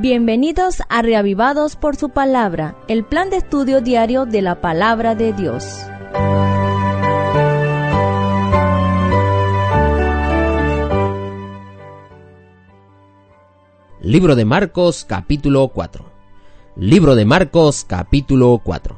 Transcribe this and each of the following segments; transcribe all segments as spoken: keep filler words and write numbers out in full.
Bienvenidos a Reavivados por su Palabra, el plan de estudio diario de la Palabra de Dios. Libro de Marcos, capítulo cuatro. Libro de Marcos, capítulo cuatro.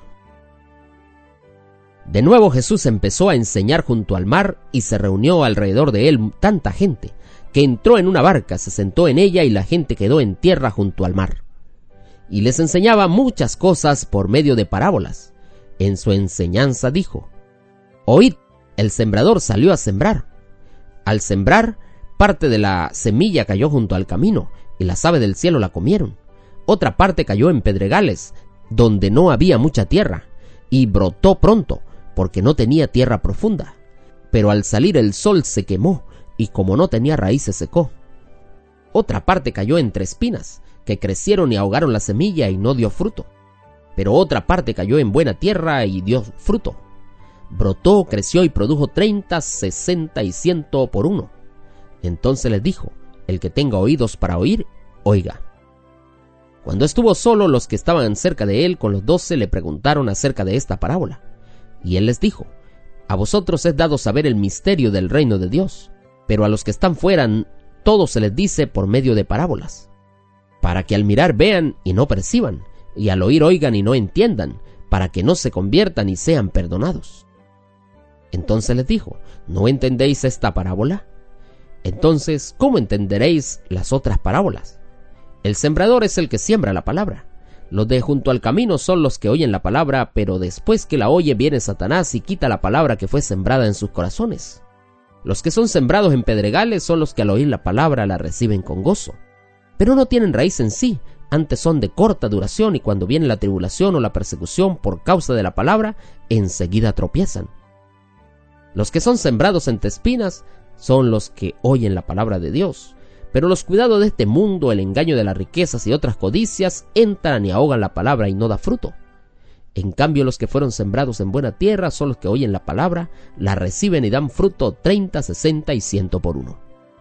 De nuevo Jesús empezó a enseñar junto al mar y se reunió alrededor de él tanta gente que entró en una barca, se sentó en ella y la gente quedó en tierra junto al mar. Y les enseñaba muchas cosas por medio de parábolas. En su enseñanza dijo: Oíd, el sembrador salió a sembrar. Al sembrar, parte de la semilla cayó junto al camino y las aves del cielo la comieron. Otra parte cayó en pedregales, donde no había mucha tierra, y brotó pronto, porque no tenía tierra profunda. Pero al salir el sol se quemó, y como no tenía raíz se secó. Otra parte cayó entre espinas, que crecieron y ahogaron la semilla y no dio fruto. Pero otra parte cayó en buena tierra y dio fruto. Brotó, creció y produjo treinta, sesenta y ciento por uno. Entonces les dijo: el que tenga oídos para oír, oiga. Cuando estuvo solo, los que estaban cerca de él con los doce le preguntaron acerca de esta parábola. Y él les dijo: a vosotros es dado saber el misterio del reino de Dios, pero a los que están fuera todo se les dice por medio de parábolas, para que al mirar vean y no perciban, y al oír oigan y no entiendan, para que no se conviertan y sean perdonados. Entonces les dijo: ¿no entendéis esta parábola? Entonces, ¿cómo entenderéis las otras parábolas? El sembrador es el que siembra la palabra. Los de junto al camino son los que oyen la palabra, pero después que la oye viene Satanás y quita la palabra que fue sembrada en sus corazones. Los que son sembrados en pedregales son los que al oír la palabra la reciben con gozo, pero no tienen raíz en sí, antes son de corta duración, y cuando viene la tribulación o la persecución por causa de la palabra, enseguida tropiezan. Los que son sembrados entre espinas son los que oyen la palabra de Dios, pero los cuidados de este mundo, el engaño de las riquezas y otras codicias entran y ahogan la palabra y no da fruto. En cambio, los que fueron sembrados en buena tierra son los que oyen la palabra, la reciben y dan fruto treinta, sesenta y ciento por uno.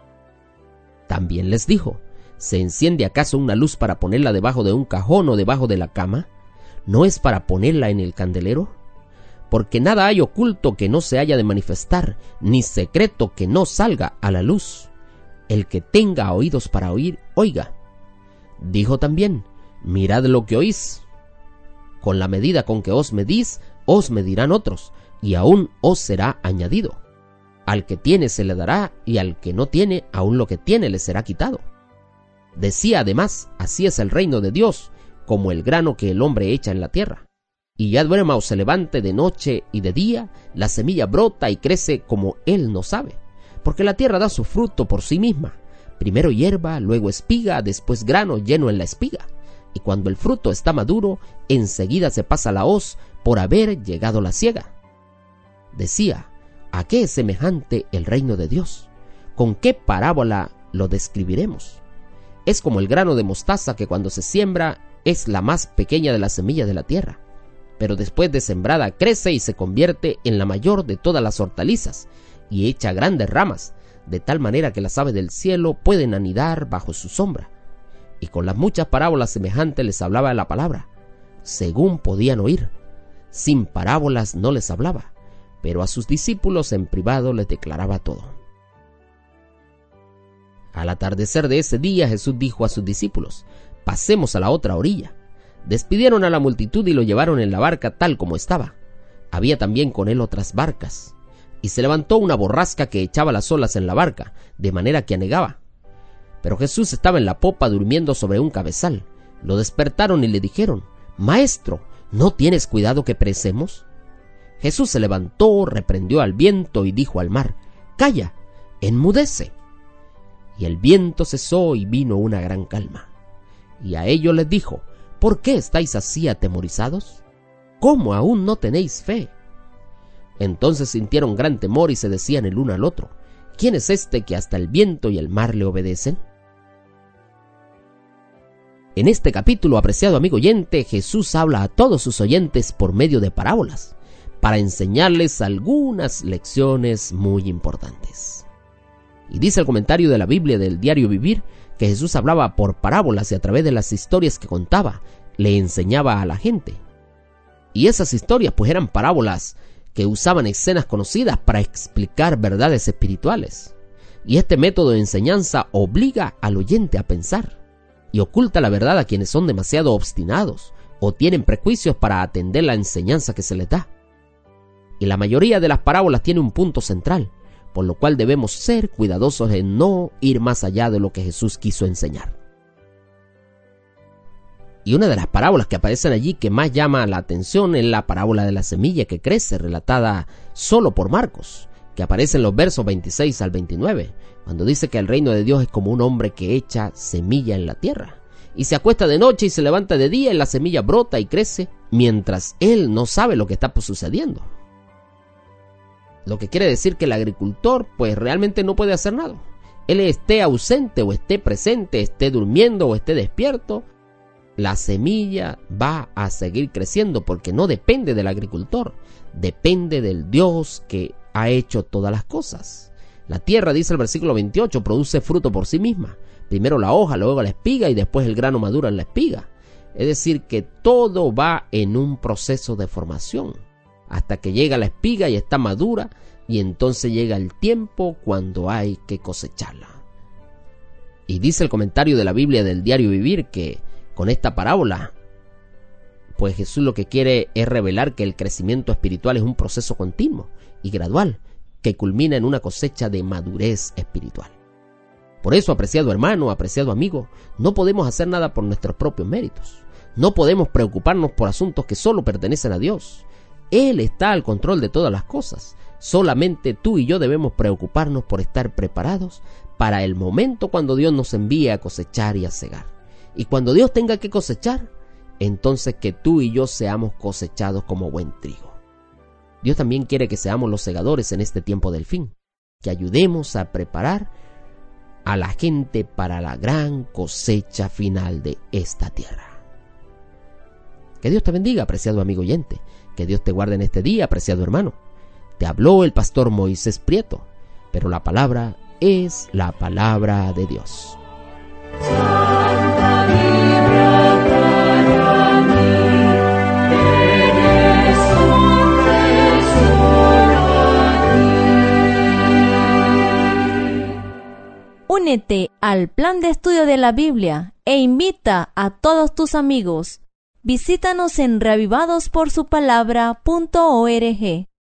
También les dijo: ¿se enciende acaso una luz para ponerla debajo de un cajón o debajo de la cama? ¿No es para ponerla en el candelero? Porque nada hay oculto que no se haya de manifestar, ni secreto que no salga a la luz. El que tenga oídos para oír, oiga. Dijo también: mirad lo que oís. Con la medida con que os medís, os medirán otros, y aún os será añadido. Al que tiene se le dará, y al que no tiene, aún lo que tiene le será quitado. Decía además: así es el reino de Dios, como el grano que el hombre echa en la tierra. Y ya duerma o se levante de noche y de día, la semilla brota y crece como él no sabe, porque la tierra da su fruto por sí misma, primero hierba, luego espiga, después grano lleno en la espiga. Y cuando el fruto está maduro, enseguida se pasa la hoz, por haber llegado la siega. Decía: ¿a qué es semejante el reino de Dios? ¿Con qué parábola lo describiremos? Es como el grano de mostaza, que cuando se siembra es la más pequeña de las semillas de la tierra, pero después de sembrada crece y se convierte en la mayor de todas las hortalizas, y echa grandes ramas, de tal manera que las aves del cielo pueden anidar bajo su sombra. Y con las muchas parábolas semejantes les hablaba la palabra, según podían oír. Sin parábolas no les hablaba, pero a sus discípulos en privado les declaraba todo. Al atardecer de ese día, Jesús dijo a sus discípulos: pasemos a la otra orilla. Despidieron a la multitud y lo llevaron en la barca tal como estaba. Había también con él otras barcas. Y se levantó una borrasca que echaba las olas en la barca, de manera que anegaba. Pero Jesús estaba en la popa durmiendo sobre un cabezal. Lo despertaron y le dijeron: Maestro, ¿no tienes cuidado que perecemos? Jesús se levantó, reprendió al viento y dijo al mar: Calla, enmudece. Y el viento cesó y vino una gran calma. Y a ellos les dijo: ¿por qué estáis así atemorizados? ¿Cómo aún no tenéis fe? Entonces sintieron gran temor y se decían el uno al otro: ¿quién es este que hasta el viento y el mar le obedecen? En este capítulo, apreciado amigo oyente, Jesús habla a todos sus oyentes por medio de parábolas, para enseñarles algunas lecciones muy importantes. Y dice el comentario de la Biblia del Diario Vivir que Jesús hablaba por parábolas y a través de las historias que contaba, le enseñaba a la gente. Y esas historias pues eran parábolas que usaban escenas conocidas para explicar verdades espirituales. Y este método de enseñanza obliga al oyente a pensar y oculta la verdad a quienes son demasiado obstinados o tienen prejuicios para atender la enseñanza que se les da. Y la mayoría de las parábolas tiene un punto central, por lo cual debemos ser cuidadosos en no ir más allá de lo que Jesús quiso enseñar. Y una de las parábolas que aparecen allí que más llama la atención es la parábola de la semilla que crece, relatada solo por Marcos, que aparece en los versos veintiséis al veintinueve, cuando dice que el reino de Dios es como un hombre que echa semilla en la tierra, y se acuesta de noche y se levanta de día y la semilla brota y crece, mientras él no sabe lo que está sucediendo. Lo que quiere decir que el agricultor pues realmente no puede hacer nada. Él esté ausente o esté presente, esté durmiendo o esté despierto, la semilla va a seguir creciendo porque no depende del agricultor, depende del Dios que ha hecho todas las cosas. La tierra, dice el versículo veintiocho, produce fruto por sí misma. Primero la hoja, luego la espiga y después el grano madura en la espiga. Es decir, que todo va en un proceso de formación hasta que llega la espiga y está madura, y entonces llega el tiempo cuando hay que cosecharla. Y dice el comentario de la Biblia del Diario Vivir que con esta parábola, pues Jesús lo que quiere es revelar que el crecimiento espiritual es un proceso continuo y gradual que culmina en una cosecha de madurez espiritual. Por eso, apreciado hermano, apreciado amigo, no podemos hacer nada por nuestros propios méritos. No podemos preocuparnos por asuntos que solo pertenecen a Dios. Él está al control de todas las cosas. Solamente tú y yo debemos preocuparnos por estar preparados para el momento cuando Dios nos envíe a cosechar y a segar. Y cuando Dios tenga que cosechar, entonces que tú y yo seamos cosechados como buen trigo. Dios también quiere que seamos los segadores en este tiempo del fin, que ayudemos a preparar a la gente para la gran cosecha final de esta tierra. Que Dios te bendiga, apreciado amigo oyente. Que Dios te guarde en este día, apreciado hermano. Te habló el pastor Moisés Prieto, pero la palabra es la palabra de Dios. Únete al plan de estudio de la Biblia e invita a todos tus amigos. Visítanos en reavivados por su palabra punto org.